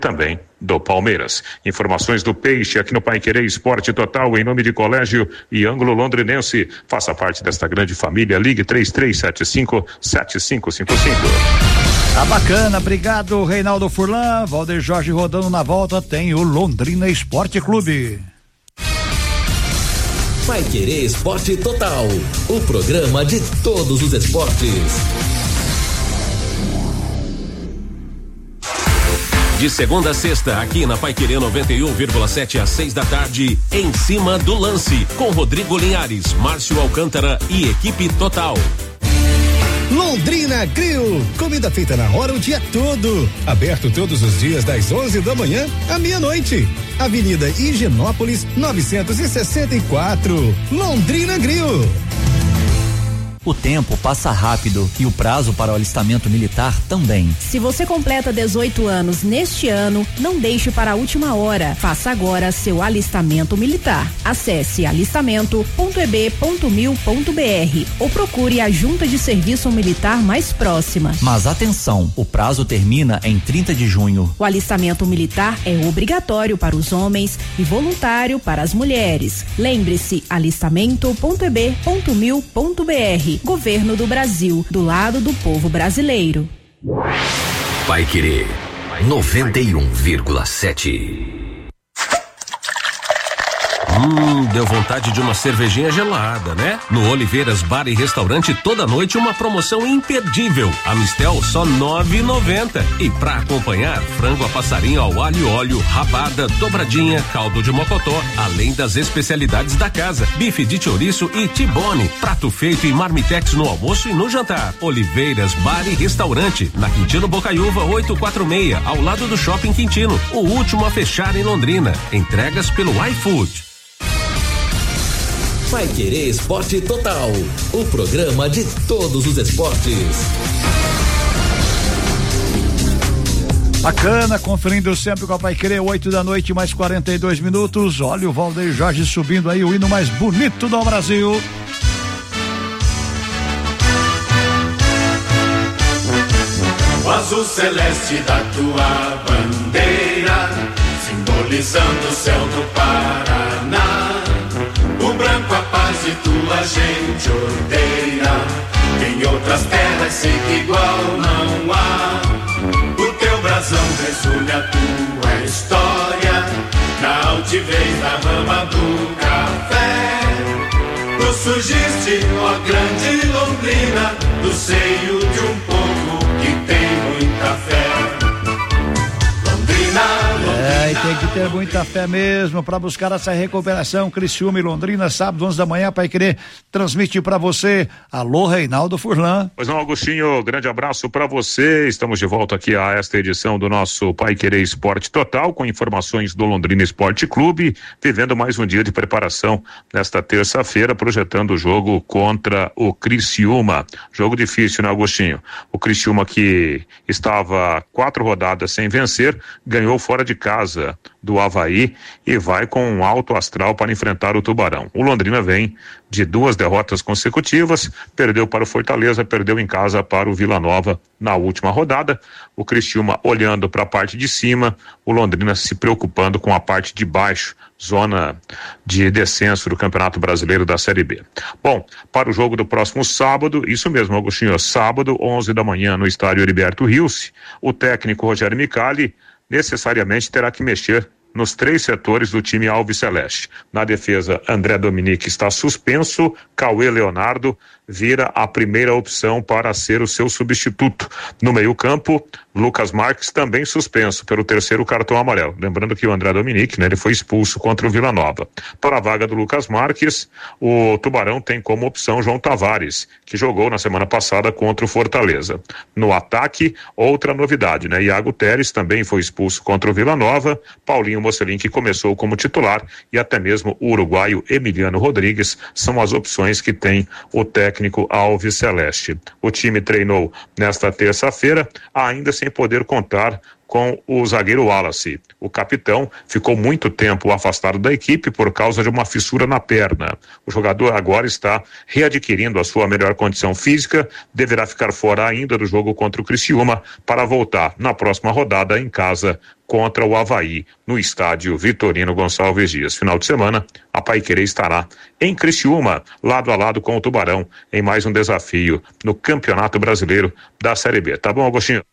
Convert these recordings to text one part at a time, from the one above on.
também do Palmeiras. Informações do Peixe aqui no Paiquerê Esporte Total em nome de Colégio e Ângulo Londrinense. Faça parte desta grande família. Ligue 3375-7555. Tá bacana, obrigado Reinaldo Furlan. Valder Jorge rodando na volta, tem o Londrina Esporte Clube. Paiquerê Esporte Total, o programa de todos os esportes. De segunda a sexta, aqui na Paiquerê 91,7 às 6 da tarde, Em Cima do Lance, com Rodrigo Linhares, Márcio Alcântara e equipe total. Londrina Grill, comida feita na hora o dia todo, aberto todos os dias das 11 da manhã à meia-noite. Avenida Higienópolis 964, Londrina Grill. O tempo passa rápido e o prazo para o alistamento militar também. Se você completa 18 anos neste ano, não deixe para a última hora. Faça agora seu alistamento militar. Acesse alistamento.eb.mil.br ou procure a Junta de Serviço Militar mais próxima. Mas atenção, o prazo termina em 30 de junho. O alistamento militar é obrigatório para os homens e voluntário para as mulheres. Lembre-se, alistamento.eb.mil.br. Governo do Brasil, do lado do povo brasileiro. Paiquerê 91,7. Deu vontade de uma cervejinha gelada, né? No Oliveiras Bar e Restaurante toda noite uma promoção imperdível. A Mistel só R$9,90. E pra acompanhar, frango a passarinho ao alho e óleo, rabada, dobradinha, caldo de mocotó, além das especialidades da casa, bife de chouriço e tibone, prato feito e marmitex no almoço e no jantar. Oliveiras Bar e Restaurante, na Quintino Bocaiúva 846, ao lado do Shopping Quintino, o último a fechar em Londrina. Entregas pelo iFood. Paiquerê Esporte Total, o programa de todos os esportes. Bacana, conferindo sempre com a Paiquerê, 8 da noite, mais 42 minutos. Olha o Valder Jorge subindo aí, o hino mais bonito do Brasil. O azul celeste da tua bandeira, simbolizando o céu do Paraná. O branco a paz e tua gente odeia. Em outras terras sei que igual não há. O teu brasão resume a tua história, na altivez da rama do café. Tu surgiste, ó grande Londrina, do seio de um povo que tem muita fé. E tem que ter muita fé mesmo para buscar essa recuperação. Criciúma e Londrina, sábado, 11 da manhã, Paiquerê transmite para você. Alô, Reinaldo Furlan. Pois não, Agostinho, grande abraço para você. Estamos de volta aqui a esta edição do nosso Paiquerê Esporte Total, com informações do Londrina Esporte Clube, vivendo mais um dia de preparação nesta terça-feira, projetando o jogo contra o Criciúma. Jogo difícil, né, Agostinho? O Criciúma, que estava 4 rodadas sem vencer, ganhou fora de casa do Avaí e vai com um alto astral para enfrentar o Tubarão. O Londrina vem de 2 derrotas consecutivas, perdeu para o Fortaleza, perdeu em casa para o Vila Nova na última rodada. O Criciúma olhando para a parte de cima, o Londrina se preocupando com a parte de baixo, zona de descenso do Campeonato Brasileiro da Série B. Bom, para o jogo do próximo sábado, isso mesmo, Agostinho, sábado, 11 da manhã, no estádio Heriberto Rilse, o técnico Rogério Micali necessariamente terá que mexer nos 3 setores do time alviceleste. Na defesa, André Dominique está suspenso, Cauê Leonardo vira a primeira opção para ser o seu substituto. No meio-campo, Lucas Marques também suspenso pelo 3º cartão amarelo. Lembrando que o André Dominique, ele foi expulso contra o Vila Nova. Para a vaga do Lucas Marques, o Tubarão tem como opção João Tavares, que jogou na semana passada contra o Fortaleza. No ataque, outra novidade, Iago Teres também foi expulso contra o Vila Nova, Paulinho Mocelin, que começou como titular, e até mesmo o uruguaio Emiliano Rodrigues são as opções que tem o técnico alviceleste. O time treinou nesta terça-feira, ainda sem poder contar com o zagueiro Wallace. O capitão ficou muito tempo afastado da equipe por causa de uma fissura na perna. O jogador agora está readquirindo a sua melhor condição física, deverá ficar fora ainda do jogo contra o Criciúma para voltar na próxima rodada em casa contra o Avaí, no estádio Vitorino Gonçalves Dias. Final de semana, a Paiquerê estará em Criciúma, lado a lado com o Tubarão, em mais um desafio no Campeonato Brasileiro da Série B. Tá bom, Agostinho?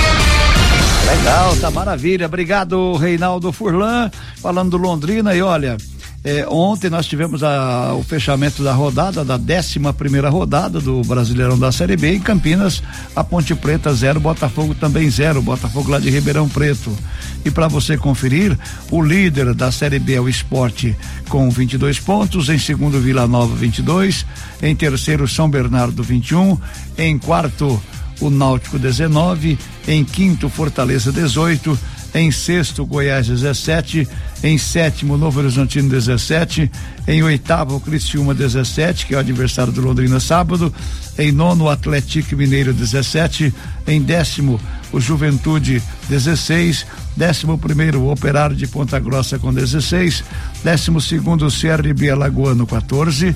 Legal, tá maravilha. Obrigado, Reinaldo Furlan, falando do Londrina. E olha, ontem nós tivemos o fechamento da rodada, da 11ª rodada do Brasileirão da Série B. Em Campinas, a Ponte Preta 0, Botafogo também 0, Botafogo lá de Ribeirão Preto. E para você conferir, o líder da Série B é o Sport com 22 pontos, em segundo Vila Nova 22, em terceiro São Bernardo 21, em quarto o Náutico 19, em quinto Fortaleza 18, em sexto Goiás 17, em sétimo Novo Horizontino 17, em oitavo Criciúma 17, que é o adversário do Londrina sábado, em nono Atlético Mineiro 17, em décimo o Juventude 16, 11º o Operário de Ponta Grossa com 16, 12º o CRB Alagoano 14,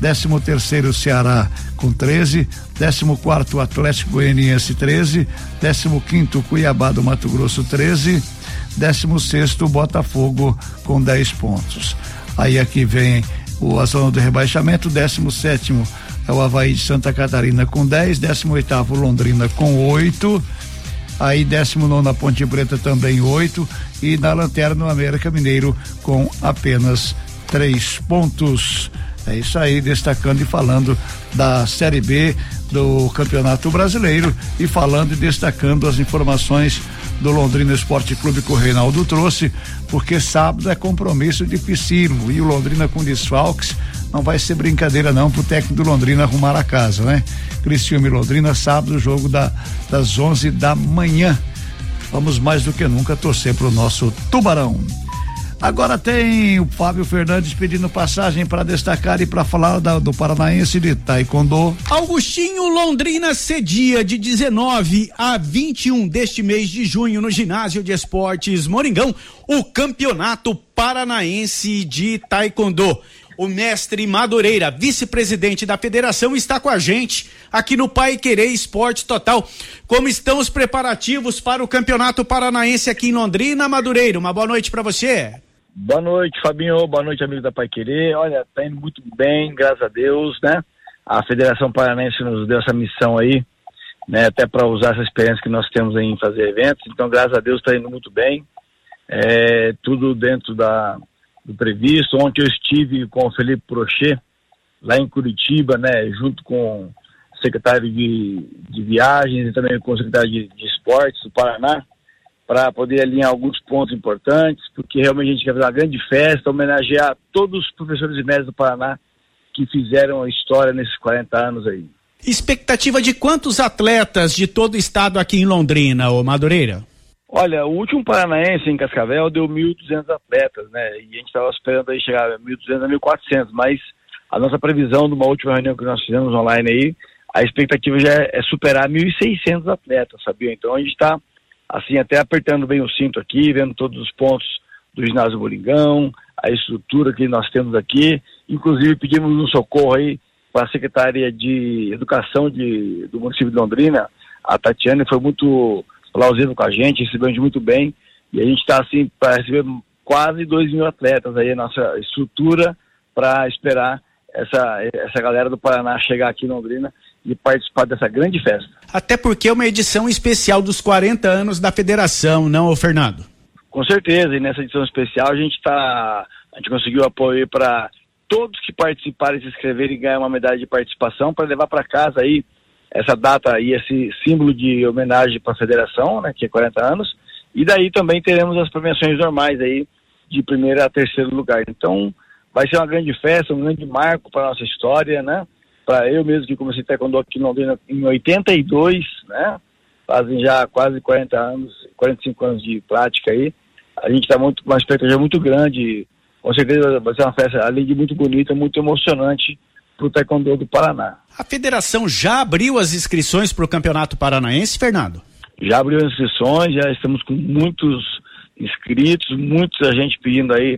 13º o Ceará com 13, 14º o Atlético Goianiense 13, 15º o Cuiabá do Mato Grosso 13, 16º o Botafogo com 10 pontos. Aí aqui vem a zona do rebaixamento, 17º é o Avaí de Santa Catarina com 10, 18º o Londrina com 8, aí 19º a Ponte Preta também 8, e na lanterna o América Mineiro com apenas 3 pontos. É isso aí, destacando e falando da Série B do Campeonato Brasileiro e falando e destacando as informações do Londrina Esporte Clube que o Reinaldo trouxe, porque sábado é compromisso dificílimo e o Londrina com desfalques não vai ser brincadeira não pro técnico do Londrina arrumar a casa, né? Criciúma e Londrina, sábado, jogo das 11 da manhã. Vamos mais do que nunca torcer pro nosso Tubarão. Agora tem o Fábio Fernandes pedindo passagem para destacar e para falar do Paranaense de Taekwondo. Augustinho, Londrina cedia de 19 a 21 deste mês de junho no Ginásio de Esportes Moringão o Campeonato Paranaense de Taekwondo. O mestre Madureira, vice-presidente da federação, está com a gente aqui no Paiquerê Esporte Total. Como estão os preparativos para o Campeonato Paranaense aqui em Londrina, Madureira? Uma boa noite para você. Boa noite, Fabinho. Boa noite, amigo da Paiquerê. Olha, tá indo muito bem, graças a Deus, né? A Federação Paranaense nos deu essa missão aí, né? Até para usar essa experiência que nós temos em fazer eventos. Então, graças a Deus, tá indo muito bem. Tudo dentro do previsto. Ontem eu estive com o Felipe Prochet lá em Curitiba, né? Junto com o secretário de viagens e também com o secretário de esportes do Paraná, para poder alinhar alguns pontos importantes, porque realmente a gente quer fazer uma grande festa, homenagear todos os professores e mestres do Paraná que fizeram a história nesses 40 anos aí. Expectativa de quantos atletas de todo o estado aqui em Londrina, ô Madureira? Olha, o último Paranaense em Cascavel deu 1.200 atletas, né? E a gente estava esperando aí chegar a 1.200 a 1.400, mas a nossa previsão de uma última reunião que nós fizemos online aí, a expectativa já é superar 1.600 atletas, sabia? Então a gente está assim, até apertando bem o cinto aqui, vendo todos os pontos do ginásio Moringão, a estrutura que nós temos aqui. Inclusive pedimos um socorro aí para a Secretaria de Educação do município de Londrina, a Tatiana, foi muito plausível com a gente, recebemos muito bem, e a gente está assim para receber quase 2.000 atletas aí, a nossa estrutura para esperar essa galera do Paraná chegar aqui em Londrina e participar dessa grande festa. Até porque é uma edição especial dos 40 anos da federação, não, Fernando? Com certeza, e nessa edição especial a gente conseguiu apoio para todos que participarem, se inscreverem e ganhar uma medalha de participação para levar para casa aí essa data e esse símbolo de homenagem para a federação, né, que é 40 anos, e daí também teremos as premiações normais aí de primeiro a terceiro lugar. Então vai ser uma grande festa, um grande marco para a nossa história, né? Para eu mesmo que comecei taekwondo aqui em Londrina em 82, né? Fazem já quase 40 anos, 45 anos de prática aí. A gente está com uma expectativa muito grande. Com certeza vai ser uma festa, além de muito bonita, muito emocionante para o taekwondo do Paraná. A federação já abriu as inscrições para o Campeonato Paranaense, Fernando? já abriu inscrições, já estamos com muitos inscritos, muita gente pedindo aí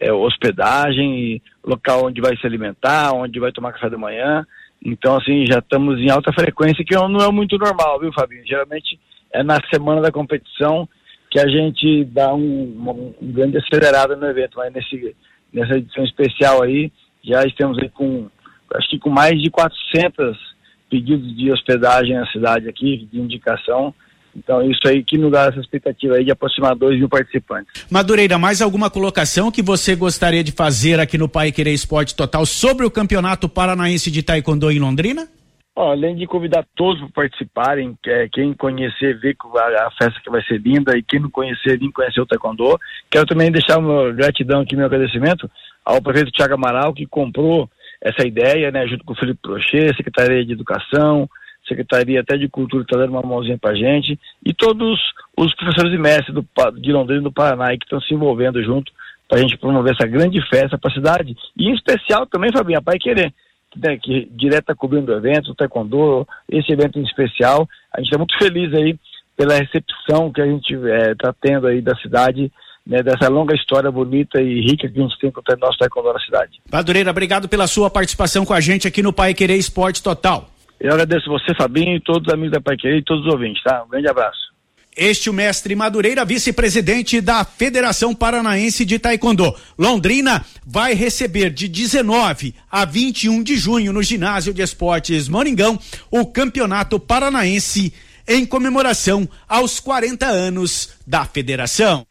hospedagem, local onde vai se alimentar, onde vai tomar café da manhã. Então, assim, já estamos em alta frequência, que não é muito normal, viu, Fabinho? Geralmente é na semana da competição que a gente dá um grande acelerada no evento, mas nessa edição especial aí, já estamos aí acho que com mais de 400 pedidos de hospedagem na cidade aqui, de indicação. Então, isso aí que nos dá essa expectativa aí de aproximar 2.000 participantes. Madureira, mais alguma colocação que você gostaria de fazer aqui no Paiquerê Esporte Total sobre o Campeonato Paranaense de Taekwondo em Londrina? Além de convidar todos para participarem, quem conhecer, ver a festa que vai ser linda, e quem não conhecer, vir conhecer o Taekwondo. Quero também deixar uma gratidão aqui, meu agradecimento ao prefeito Thiago Amaral, que comprou essa ideia, né, junto com o Felipe Prochet, Secretaria de Educação, Secretaria até de Cultura, está dando uma mãozinha pra gente, e todos os professores e mestres de Londrina e do Paraná que estão se envolvendo junto para a gente promover essa grande festa para a cidade, e em especial também, Fabinho, a Paiquerê, que direto está cobrindo o evento, o Taekwondo, esse evento em especial. A gente está muito feliz aí pela recepção que a gente está tendo aí da cidade, né, dessa longa história bonita e rica que a gente tem com o nosso Taekwondo na cidade. Madureira, obrigado pela sua participação com a gente aqui no Paiquerê Esporte Total. Eu agradeço você, Fabinho, e todos os amigos da Paiquerê e todos os ouvintes, tá? Um grande abraço. Este o mestre Madureira, vice-presidente da Federação Paranaense de Taekwondo. Londrina vai receber de 19 a 21 de junho no Ginásio de Esportes Moringão o Campeonato Paranaense em comemoração aos 40 anos da federação.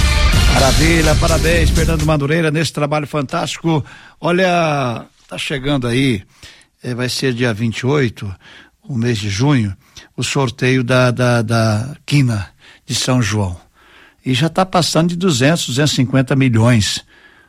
Maravilha, parabéns, Fernando Madureira, nesse trabalho fantástico. Olha, tá chegando aí, vai ser dia 28, o mês de junho, o sorteio da quina de São João. E já está passando de 250 milhões.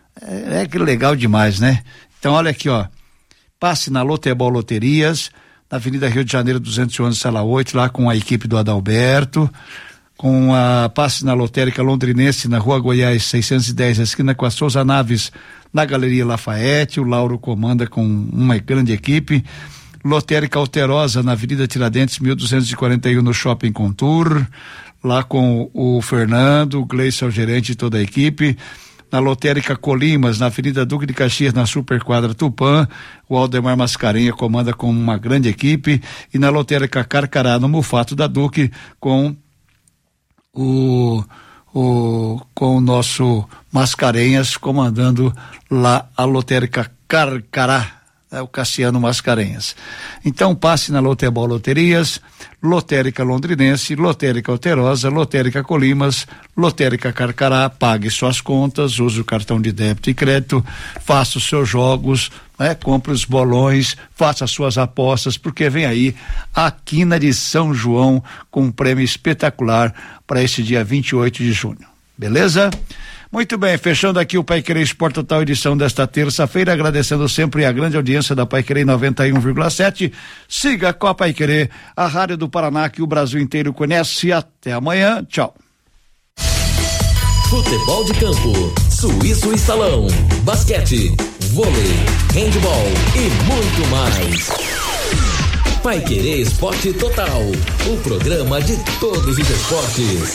É que legal demais, né? Então, olha aqui, ó. Passe na Lotebol Loterias, na Avenida Rio de Janeiro 211, sala 8, lá com a equipe do Adalberto. Com a passe na Lotérica Londrinense, na Rua Goiás 610, esquina com a Souza Naves, na Galeria Lafayette. O Lauro comanda com uma grande equipe. Lotérica Alterosa, na Avenida Tiradentes 1241, no Shopping Contour, lá com o Fernando, o Gleison, o gerente e toda a equipe. Na Lotérica Colimas, na Avenida Duque de Caxias, na Superquadra Tupã, o Aldemar Mascarenha comanda com uma grande equipe. E na Lotérica Carcará, no Mufato da Duque, com o nosso Mascarenhas comandando lá a Lotérica Carcará, o Cassiano Mascarenhas. Então passe na Lotebol Loterias, Lotérica Londrinense, Lotérica Alterosa, Lotérica Colimas, Lotérica Carcará, pague suas contas, use o cartão de débito e crédito, faça os seus jogos, né? Compre os bolões, faça as suas apostas, porque vem aí a quina de São João com um prêmio espetacular para esse dia 28 de junho. Beleza? Muito bem, fechando aqui o Paiquerê Esporte Total, edição desta terça-feira, agradecendo sempre a grande audiência da Paiquerê 91,7. Siga com a Paiquerê, a rádio do Paraná que o Brasil inteiro conhece. Até amanhã, tchau. Futebol de campo, suíço e salão, basquete, vôlei, handebol e muito mais. Paiquerê Esporte Total, o programa de todos os esportes.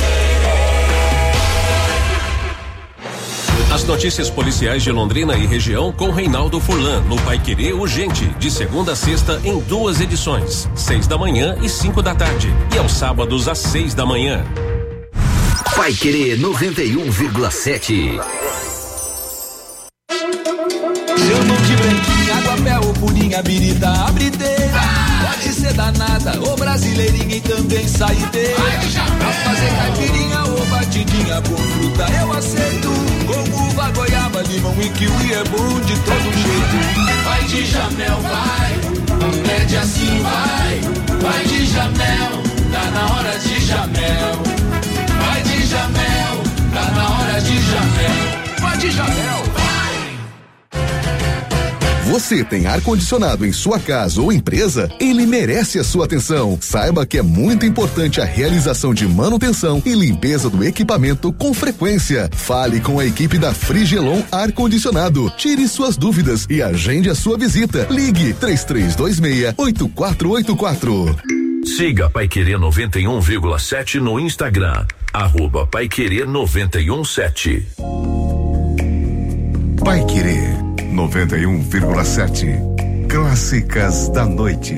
As notícias policiais de Londrina e região com Reinaldo Furlan, no Paiquerê Urgente, de segunda a sexta em 2 edições, 6 da manhã e 5 da tarde, e aos sábados às 6 da manhã. Paiquerê 91,7. Eu não te branquinho, água, ou purinha, birita, abriteira. Pode ser danada, ou brasileirinha e também saideira. Pra fazer caipirinha ou batidinha com fruta eu aceito. Com uva, goiaba, limão e kiwi é bom de todo jeito. Vai de Jamel, vai, pede assim, vai de Jamel, tá na hora de Jamel. Vai de Jamel, tá na hora de Jamel. Vai de Jamel, vai. Você tem ar-condicionado em sua casa ou empresa? Ele merece a sua atenção. Saiba que é muito importante a realização de manutenção e limpeza do equipamento com frequência. Fale com a equipe da Frigelon Ar-Condicionado. Tire suas dúvidas e agende a sua visita. Ligue 3326-8484. Siga Paiquerê 91,7 no Instagram, @Paiquerê 91,7. Paiquerê 91,7. Clássicas da noite.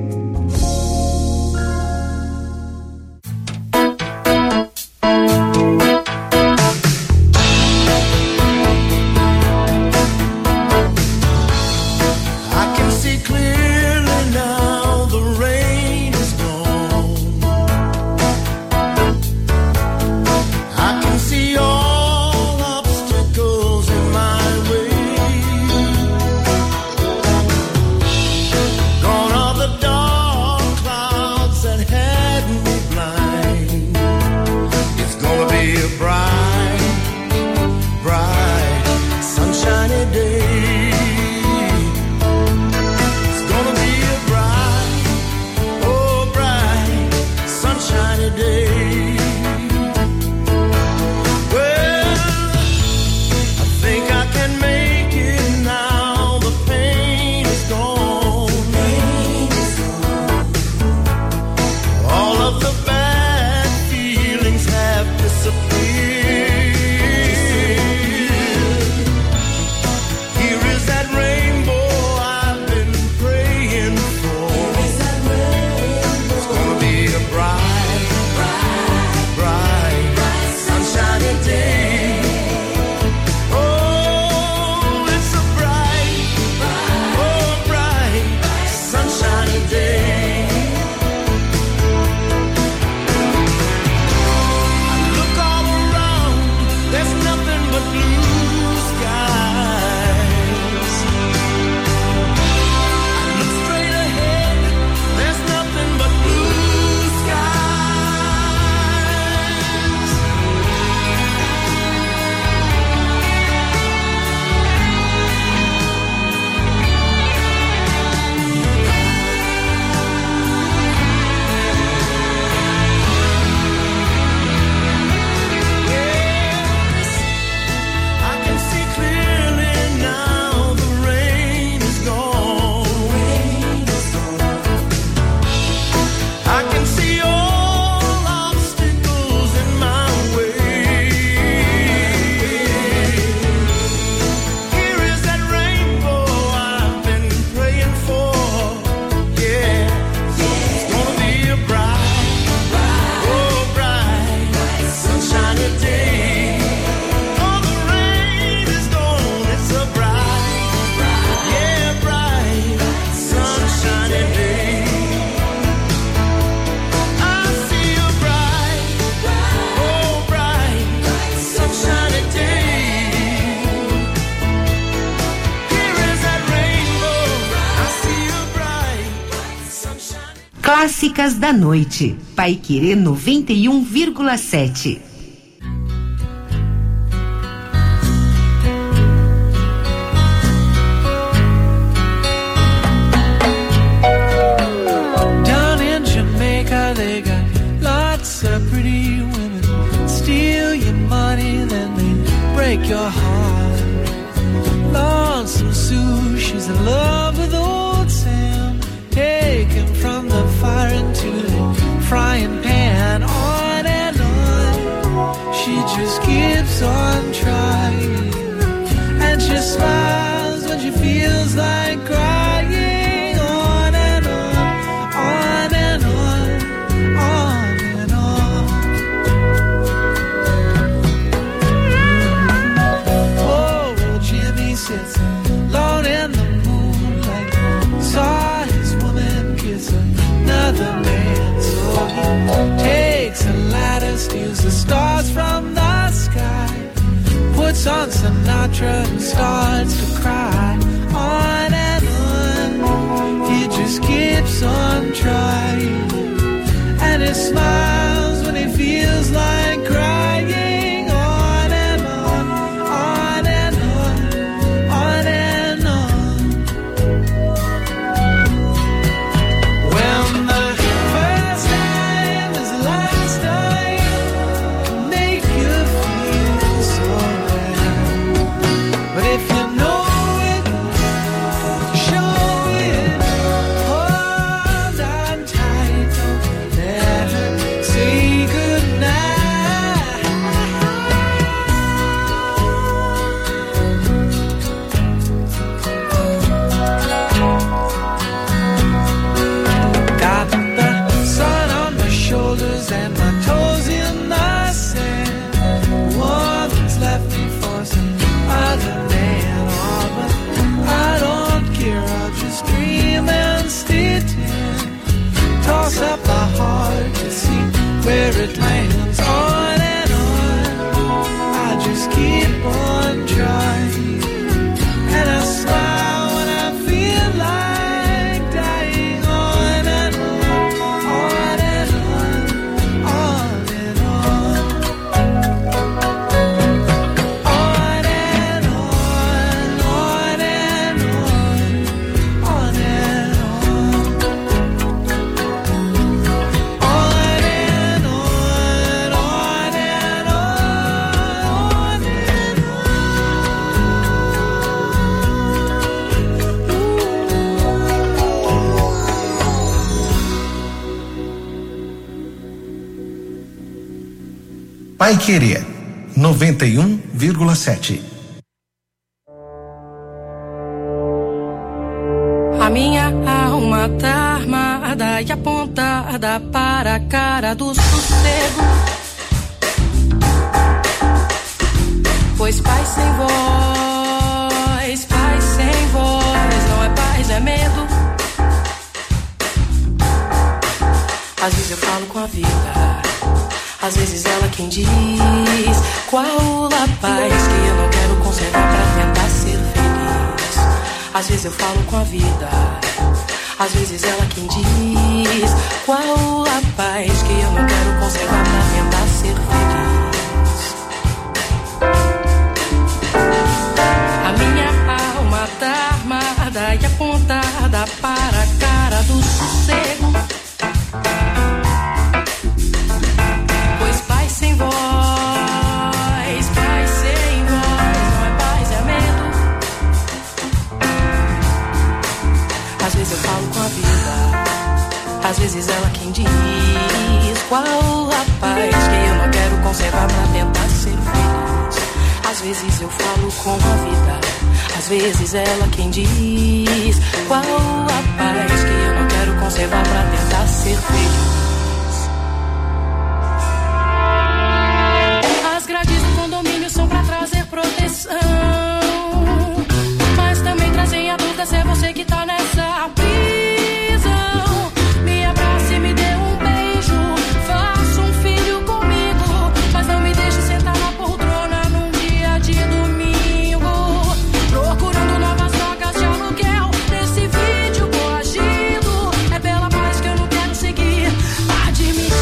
Clássicas da noite. Paiquerê 91,7. Down in Jamaica they got lots of pretty women. Steal your money, then they break your heart. Lonesome Sue, she's in love with old Sam. Take him from the fire into the frying pan. On and on, she just keeps on trying. And she smiles when she feels like crying. On and on, on and on, on and on. Oh, well, Jimmy sits alone in the moonlight. Saw his woman kiss another man, so he takes a ladder, steals the stars from the sky, puts on Sinatra and starts to cry. On and on, he just keeps on trying, and he smiles when he feels like crying. On and on, on and on, on and on. When the first time is the last time, make you feel so bad. But if you know it, show it. Hold on tight, don't Paiquerê 91,7. A minha alma tá armada e apontada para a cara do sossego. Pois paz sem voz, não é paz, é medo. Às vezes eu falo com a vida, às vezes ela quem diz qual a paz que eu não quero conservar pra tentar ser feliz. Às vezes eu falo com a vida, às vezes ela quem diz qual a paz que eu não quero conservar pra tentar ser feliz. A minha alma tá armada e apontada para a cara do sossego. Pois paz sem voz, não é paz, é medo. Às vezes eu falo com a vida, às vezes ela quem diz qual a paz que eu não quero conservar pra tentar ser feliz. Às vezes eu falo com a vida, às vezes ela quem diz qual a paz que eu não quero conservar pra tentar ser feliz. As grades do condomínio são pra trazer proteção, mas também trazem a dúvida se é você que tá nessa prisão. Me abrace e me dê um beijo, faça um filho comigo, mas não me deixe sentar na poltrona num dia de domingo, procurando novas drogas de aluguel. Nesse vídeo coagido, é pela paz que eu não quero seguir, admitindo.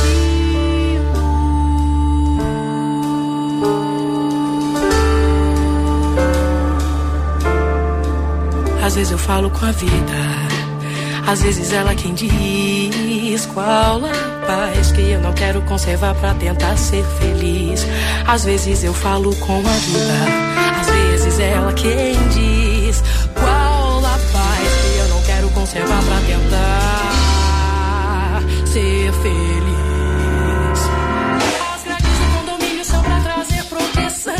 Às vezes eu falo com a vida, às vezes ela quem diz qual a paz que eu não quero conservar pra tentar ser feliz. Às vezes eu falo com a vida, às vezes ela quem diz qual a paz que eu não quero conservar pra tentar ser feliz. As grades do condomínio são pra trazer proteção,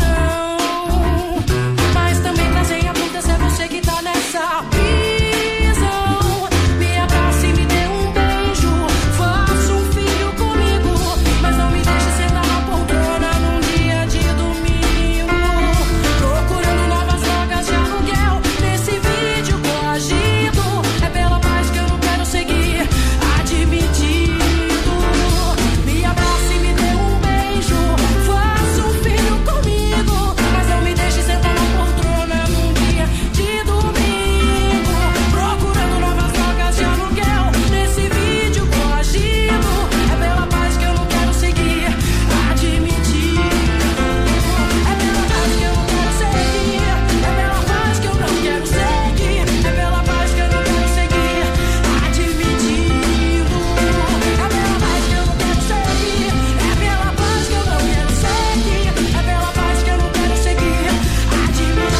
mas também trazem a dúvida se é você que tá nessa prisão. Me abrace e me dê um beijo, faça um filho comigo, mas não me deixe sentar na poltrona num dia de domingo, procurando novas drogas de aluguel. Nesse vídeo coagido, é pela paz que eu não quero seguir, admitido. Me abrace e me dê um beijo, faça um filho comigo, mas não me deixe sentar na poltrona num dia de domingo, procurando novas drogas de aluguel. Nesse vídeo coagido, é pela paz que eu não quero seguir, admitido. É pela paz que eu não quero seguir, é pela paz que eu não quero seguir, é pela paz que eu não quero seguir, admitido. É pela paz que eu não quero seguir, é pela paz que eu não quero seguir, é pela paz que eu não quero seguir, admitido.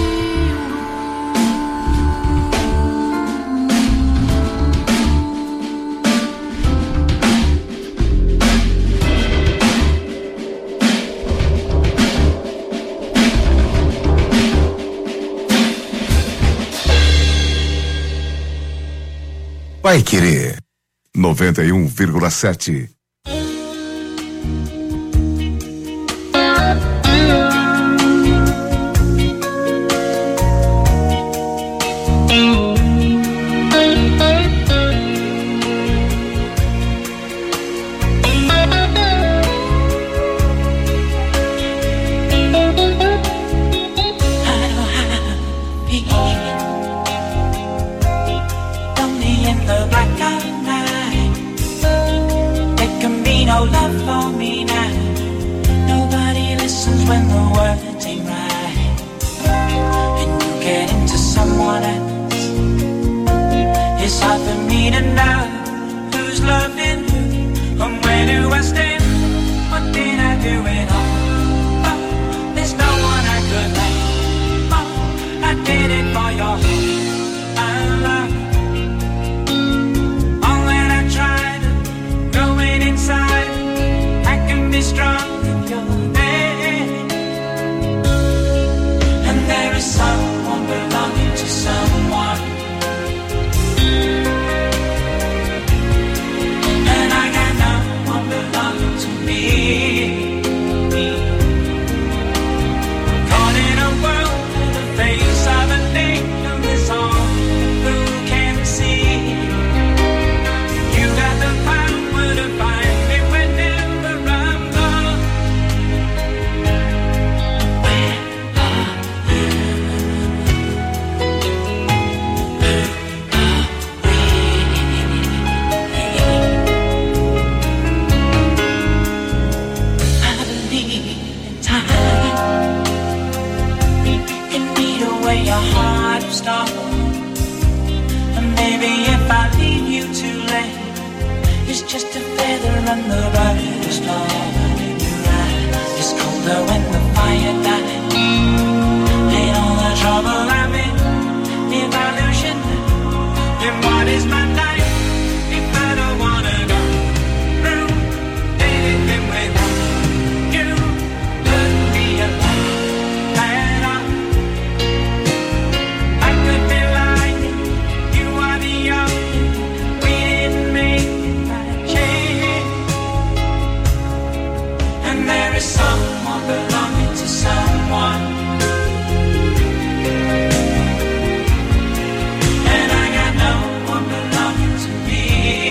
Paiquerê 91,7. Lonely in the black of night, there can be no love for me now. Nobody listens when the words ain't right, and you get into someone else. It's hard for me to know who's loving who and where do I stand. What did I do it all? Oh, there's no one I could let. Oh, I did it for your heart. All that I tried, going inside, I can be strong if you're a heart of stone. And maybe if I leave you too late, it's just a feather and the brightest star in your eyes. It's colder when the fire dies. Ain't all the trouble I'm in if I lose you now. Then what is my life if I don't wanna go through anything without you? Could be a life that I could be lying. You are the only, we didn't make that change. And there is someone belonging to someone. And I got no one belonging to me.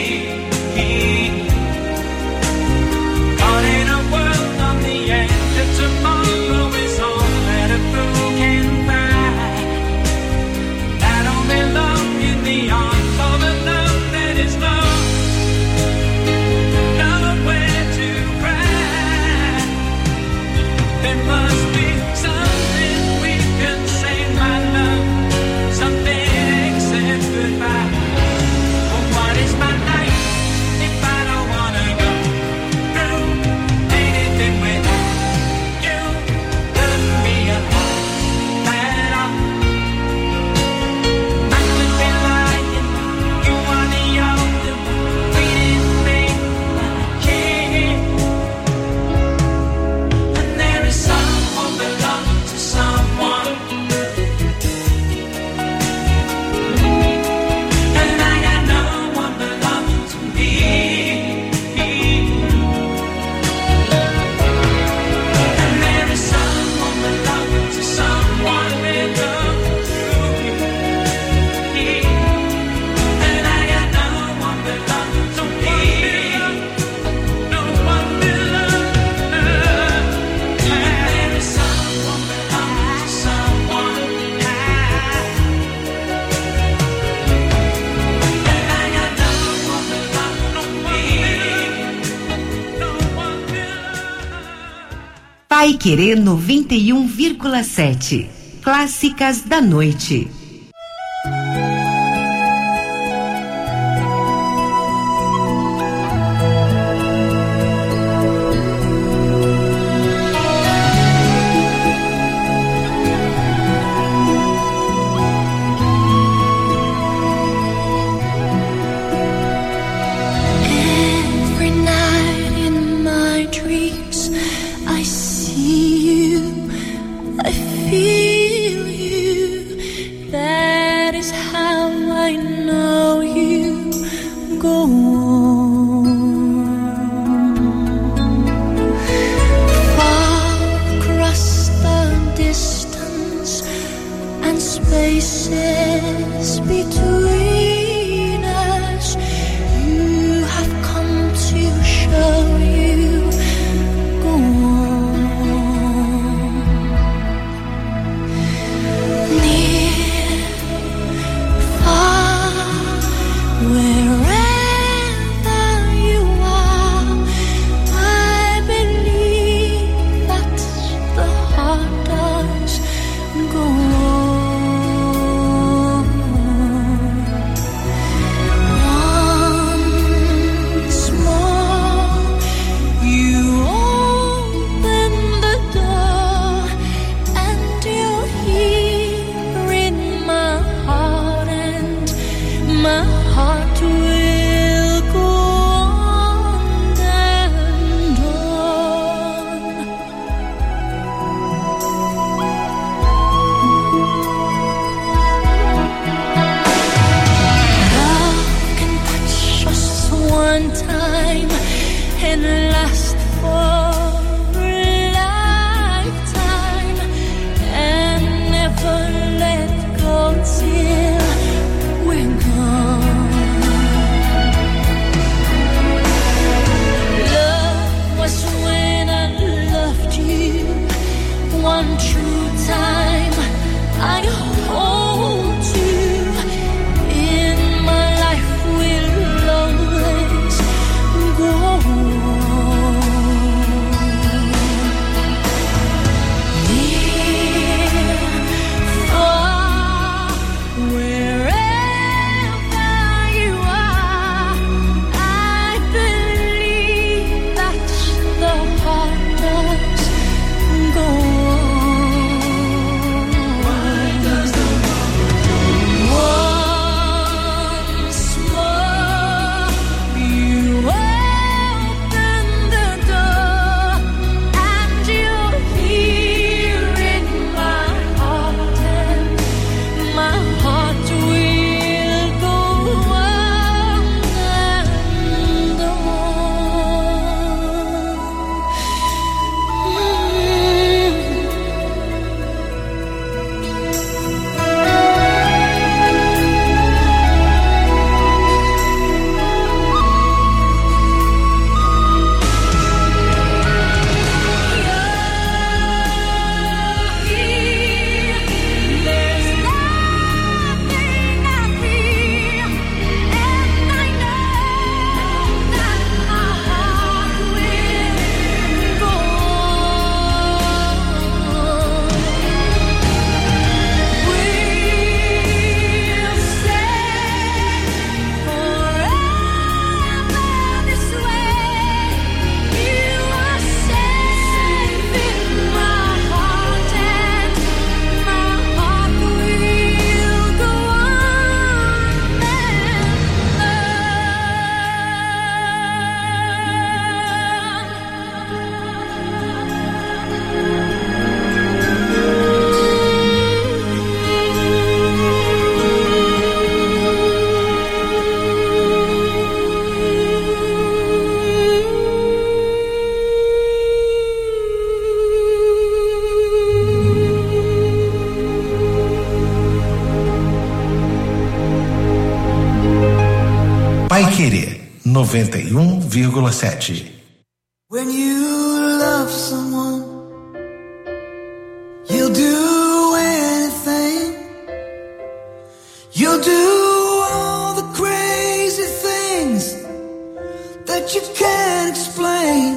Caught in a world on the edge of tomorrow is all that a fool can find. I don't belong in the arms of a love that is lost, nowhere to cry. There must be something we can say, my love, something except goodbye. But what is my life if I don't wanna go through anything without you? Couldn't be a life that I could be lying. You are the only one, we didn't make that change. And there is someone belonging to someone. And I got no one belonging to me. And there is someone belonging to someone belonging to me. And I got no one belonging to me. No one belonging. And there is someone belonging to someone. And I got no one belonging to me. Pai Querer 91,7. Clássicas da noite. Every night in my dreams, I see you, I feel you. That is how I know you. Go on. Far across the distance and spaces between us, you have come to show you. Go on. Near, far, wherever you are, I believe that the heart does go on. Once more, you open the door, and you're here in my heart, and my heart will go on and on. Love can touch us one time and last for a lifetime, and never let go till we're gone. Love was when I loved you one true time. I hold you in my life, will always go on. Near, far, Paiquerê 91,7. When you love someone, you'll do anything. You'll do all the crazy things that you can't explain.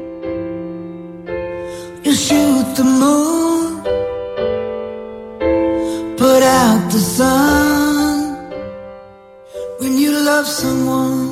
You shoot the moon, put out the sun. When you love someone,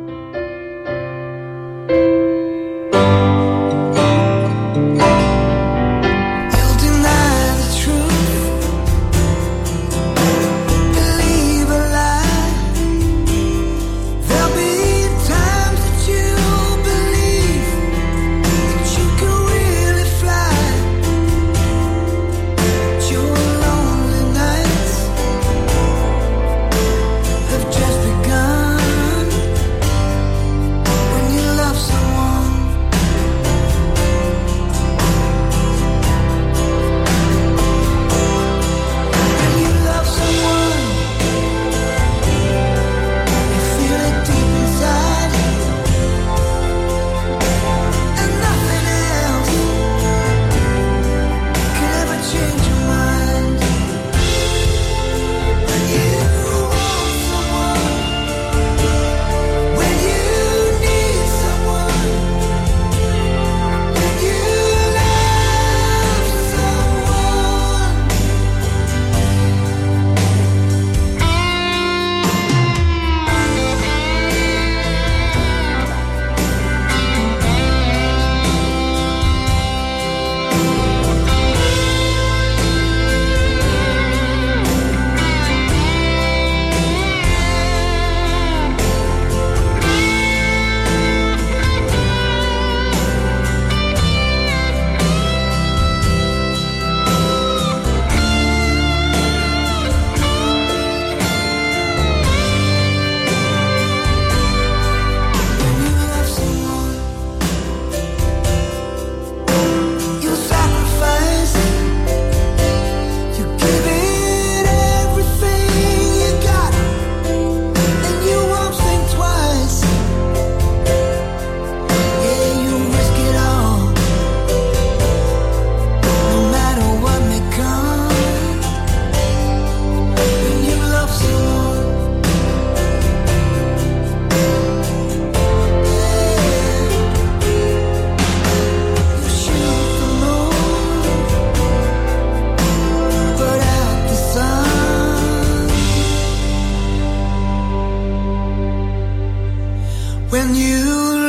when you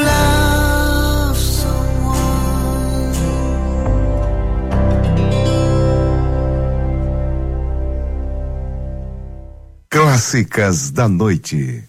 love someone. Clássicas da noite.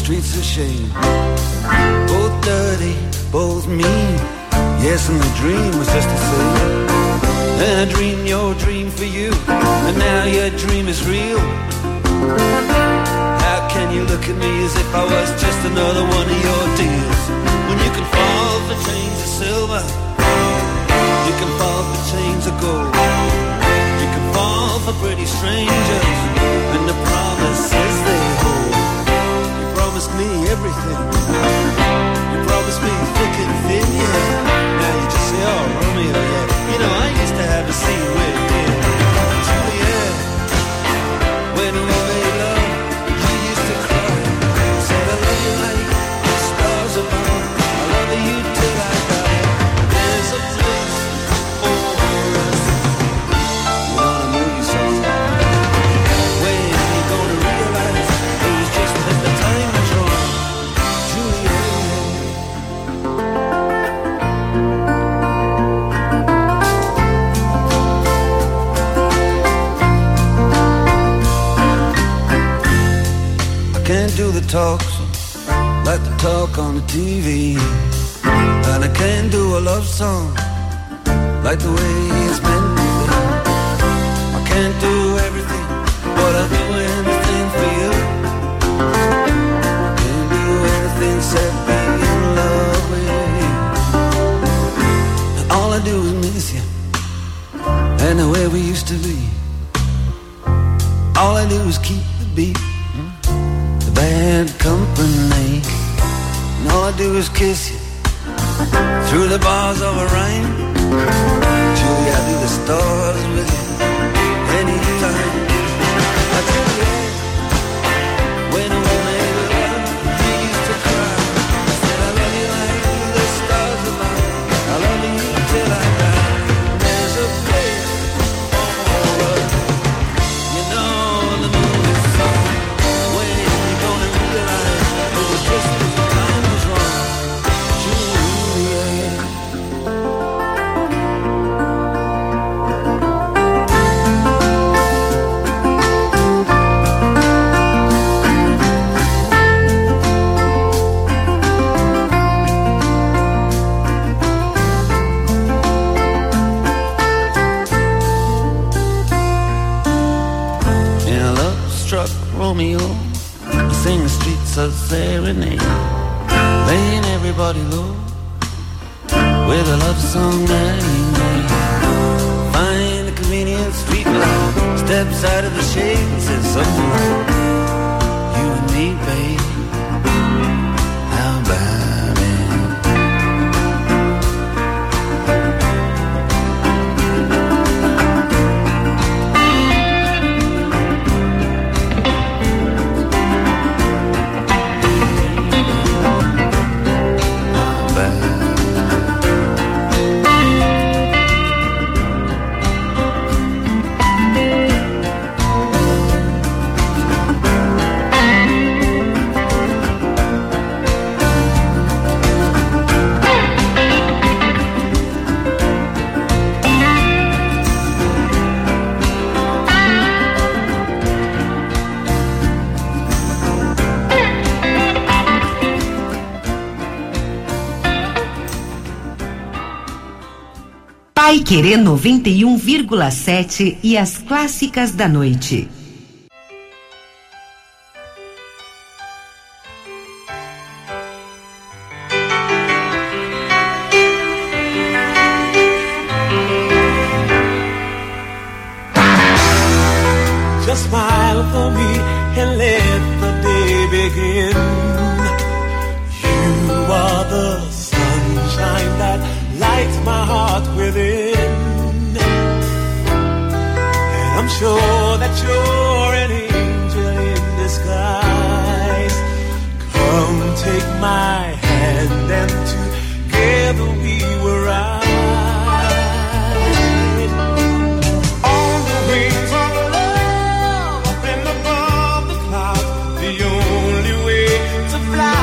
streets of shame. Both dirty, both mean. Yes, and the dream was just the same. And I dreamed your dream for you, and now your dream is real. How can you look at me as if I was just another one of your deals? When you can fall for chains of silver, you can fall for chains of gold. You can fall for pretty strangers, and the promises they hold. You promised me everything. You promised me thick and thin, yeah. Now you just say, oh, Romeo, yeah. You know, I used to have a scene with you. Juliet, when we made love, you used to cry. Said I love you like the stars above. I love you till I die. There's a place for us. You know the movie song. When you gonna realize it was just that the time was wrong. Juliet. Can't do the talks like the talk on the TV, and I can't do a love song like the way it's meant to be. I can't do everything, but I'll do anything for you. Can't do anything except be in love with you. And all I do is miss you, and the way we used to be. All I do is keep the beat, bad company, and all I do is kiss you through the bars of a rain. Julie, I do the stars with you anytime. I tell you, when we made love, you used to cry. I said I love you like the stars above. I love you till I die. There's a place for us. You know the movie song. Just as the time was wrong, Juliet. In a love-struck Romeo, sing the streets of serenade, laying everybody low with a love song that he made. Find a convenient street light, steps out of the shade and says something like, you and me, babe, how about it? Paiquerê 91,7 e as clássicas da noite. Just smile for me and let the day begin. You are the sunshine that lights my heart within, and I'm sure that you're an angel in disguise. Come take my hand and together we will ride on the wings of love up and above the clouds. The only way to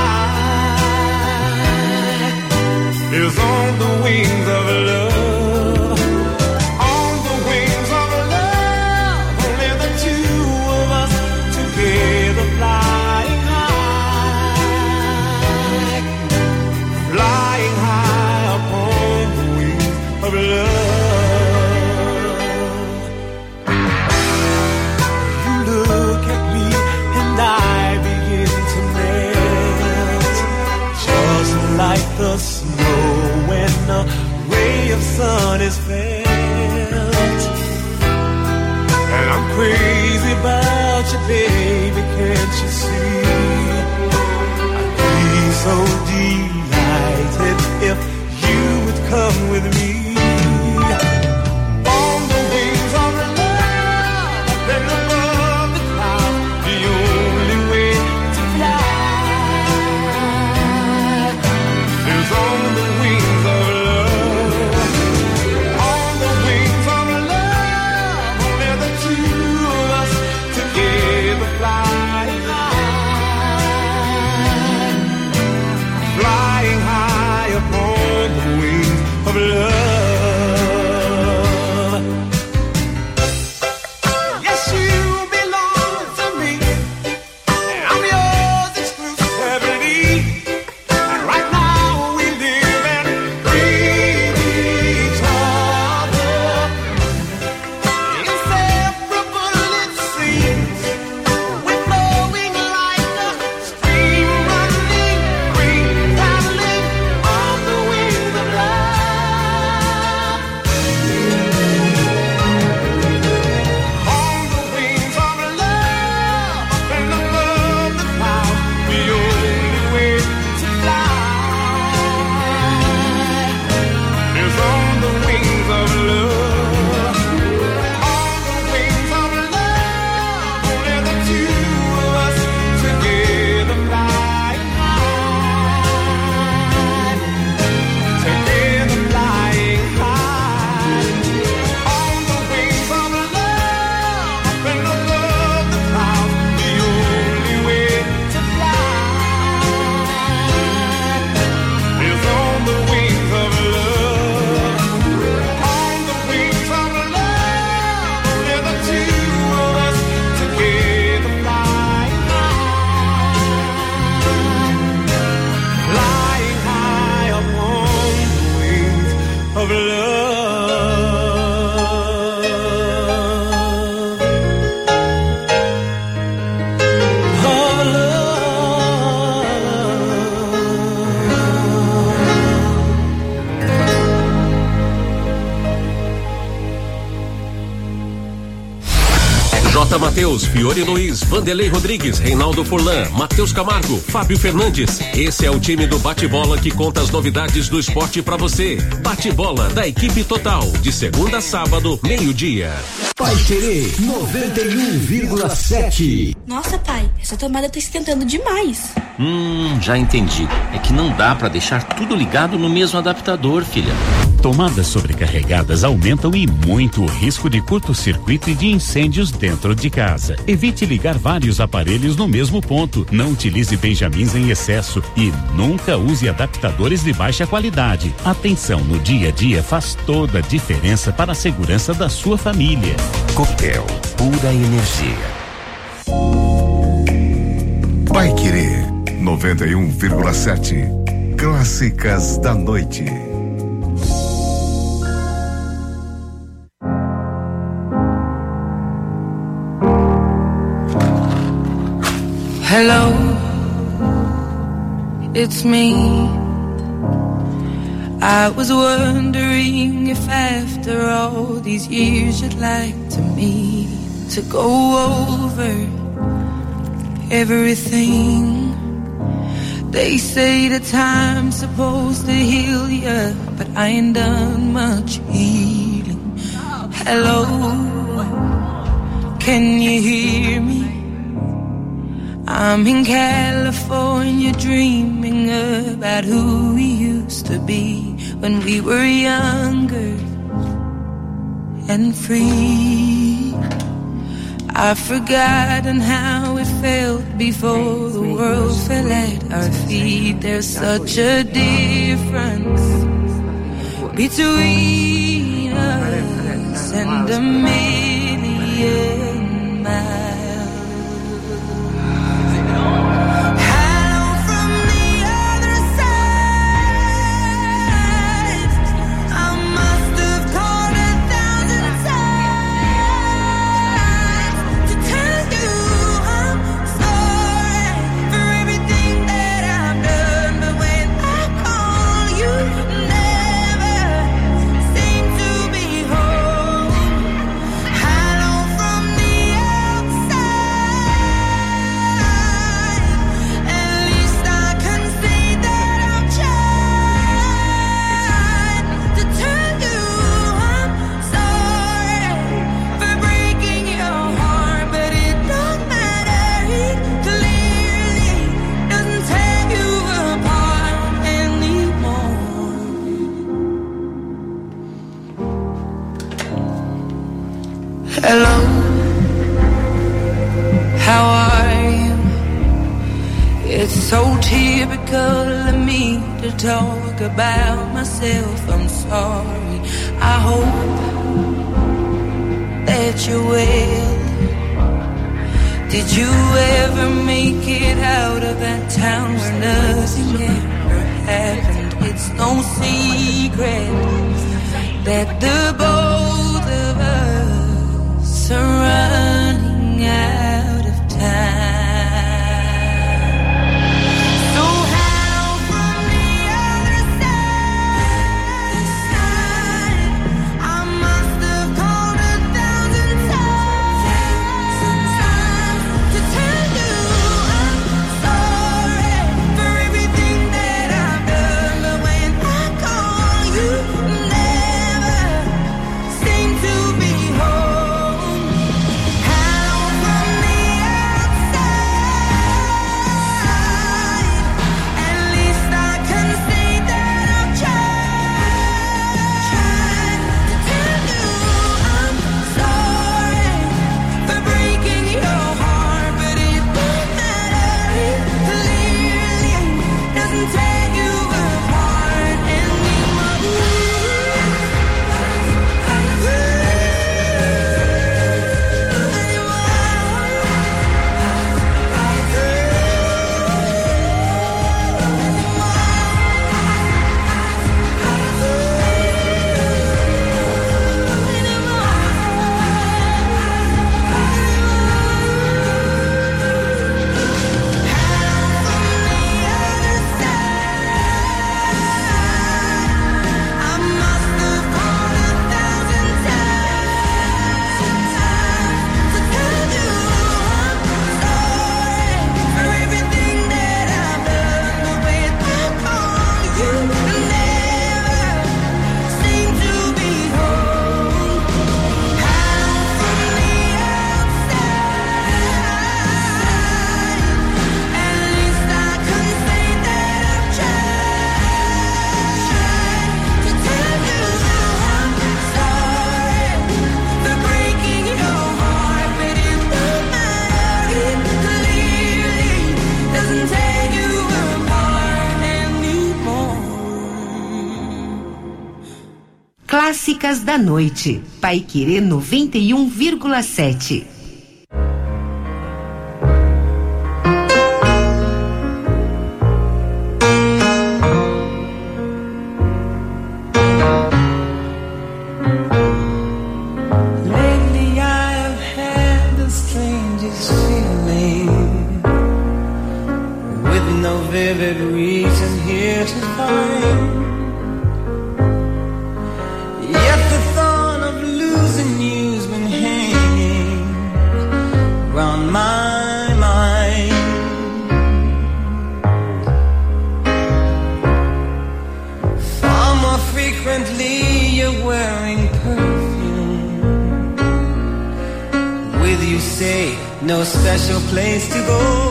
fly is on the wings of love, on the wings of love. Only the two of us together flying high. crazy about you, baby, can't you see? I'd be so delighted if you would come with me. On the wings of love, and above the clouds, the only way to fly is on the wings of love. On the wings of love, only the two of us together flying high, flying high upon the wings of love. Yes, you belong to me, and I'm yours exclusively. And right now we live and breathe each other, inseparable it seems. We're flowing like a stream, running, free, traveling on the wings of love. On the wings of love, up and above the clouds, the only way to fly is on the wings of love. On the wings of love, only the two of us together flying high, together flying high. On the wings of love, up and above the clouds, the only way to fly is on the wings of love. On the wings of love, only the two of us together flying high upon the wings of love. J. Matheus, Fiore Luiz, Vanderlei Rodrigues, Reinaldo Furlan, Matheus Camargo, Fábio Fernandes. Esse é o time do Bate-Bola que conta as novidades do esporte pra você. Bate-Bola da equipe total, de segunda a sábado, meio-dia. Paiquerê 91,7. Nossa, pai, essa tomada tá esquentando demais. Já entendi. É que não dá pra deixar tudo ligado no mesmo adaptador, filha. Tomadas sobrecarregadas aumentam e muito o risco de curto-circuito e de incêndios dentro de casa. Evite ligar vários aparelhos no mesmo ponto. Não utilize benjamins em excesso e nunca use adaptadores de baixa qualidade. Atenção no dia a dia faz toda a diferença para a segurança da sua família. Copel, pura energia. Paiquerê 91,7. Clássicas da noite. Hello, it's me. I was wondering if after all these years you'd like to meet, to go over everything. They say the time's supposed to heal ya, but I ain't done much healing. Hello, can you hear me? I'm in California dreaming about who we used to be when we were younger and free. I've forgotten how it felt before the world fell at our feet. There's such a difference between us and a million miles. From the typical of me to talk about myself. I'm sorry. I hope that you're well. Did you ever make it out of that town where nothing ever happened? It's no secret that the both of us are running out of time. Clássicas da Noite, Paiquerê 91,7. Lately I've had the strangest feeling, with no vivid reason here to find. Yet the thought of losing you's been hanging round my mind. Far more frequently you're wearing perfume. With you say no special place to go.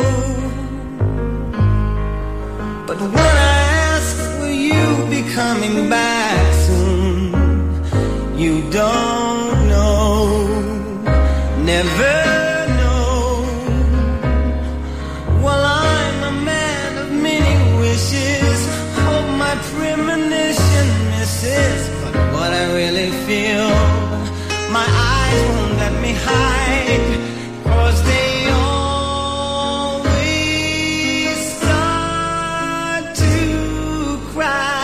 But when I ask, will you be coming back soon? You don't know, never know. Well, I'm a man of many wishes, hope my premonition misses. But what I really feel, my eyes won't let me hide, 'cause they always start to cry.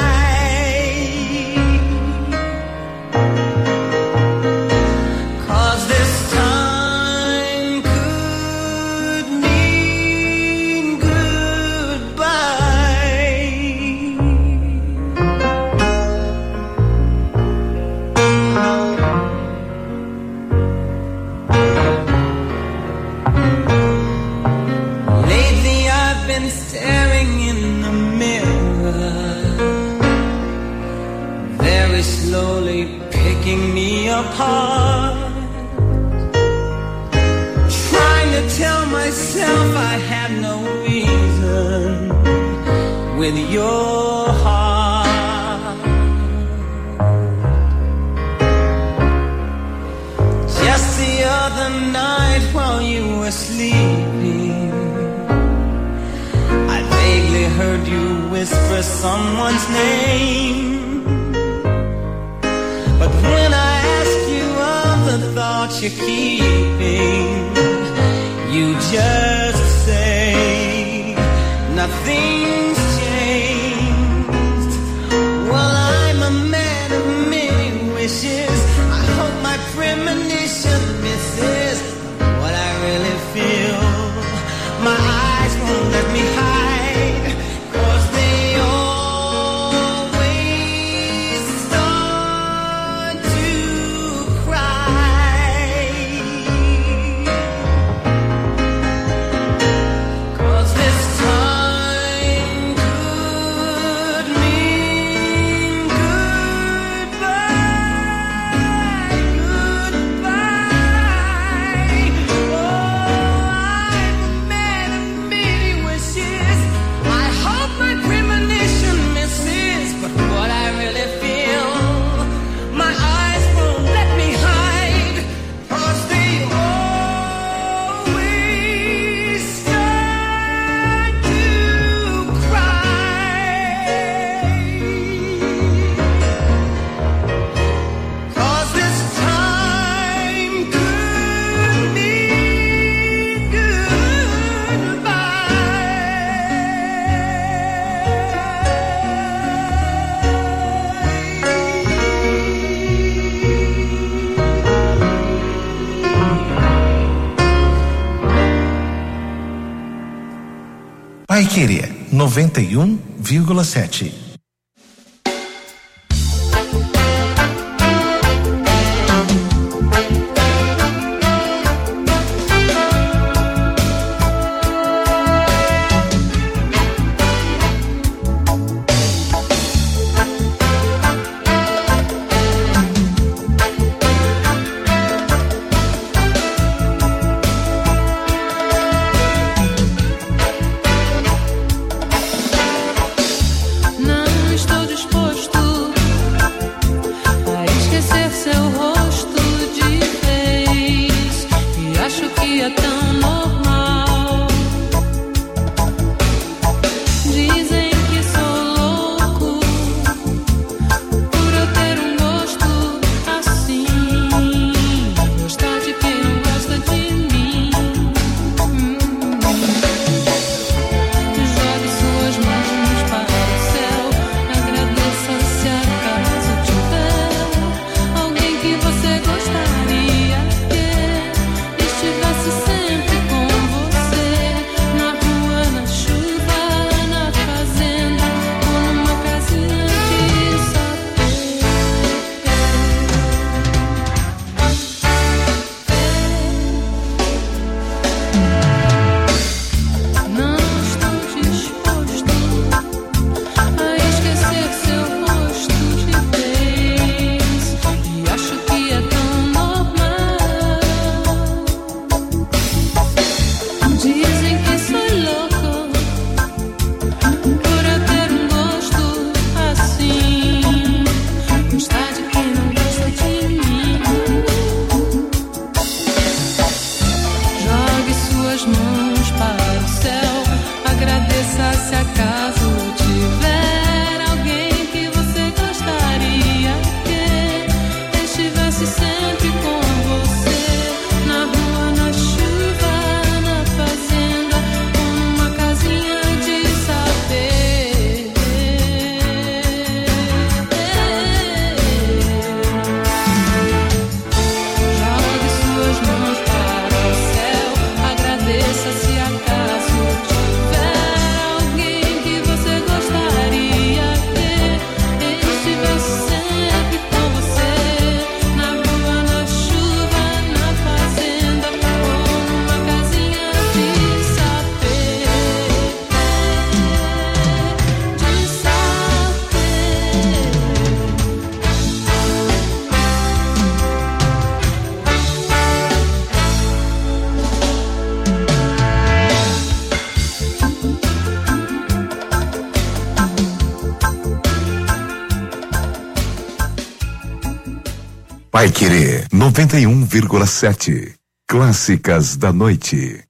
Staring in the mirror, very slowly picking me apart, trying to tell myself I had no reason with your heart. Just the other night while you were sleeping, I vaguely heard you whisper someone's name. But when I ask you of the thoughts you're keeping, you just say nothing's changed. Well, I'm a man of many wishes. I hope my premonition misses what I really feel. My eyes won't let me hide, 'cause they always start to cry. 'Cause this time could mean goodbye, goodbye. Oh, I'm a man of many wishes. I hope my premonition misses, but what I really feel, my eyes won't let me hide, 'cause they always start to cry. 'Cause this time could mean goodbye. Pai Querer 91,7. Não estou disposto a esquecer seu rosto de vez. E acho que é tão normal. Dizem que sou louco por eu ter um gosto assim. Gostar de quem não gosta de mim. Jogue suas mãos para o céu. Agradeça se acaso tiver alguém que você gostaria que estivesse sempre com você. Na rua, na chuva, na fazenda ou numa casinha de Não estou disposto a esquecer seu rosto de vez. E acho que é tão normal. Dizem que sou louco por eu ter um gosto assim. Gostar de quem não gosta de mim. Jogue suas mãos para o céu. Agradeça se acaso tiver alguém que você gostaria que estivesse sempre com você. Na rua, na chuva, na fazenda ou numa casinha de saber. Jogue suas mãos para o céu. Agradeça se acaso tiver alguém que você gostaria que estivesse sempre com você. Na rua, na chuva, na fazenda ou numa casinha de saber. Pai Querer 91,7. Clássicas da noite.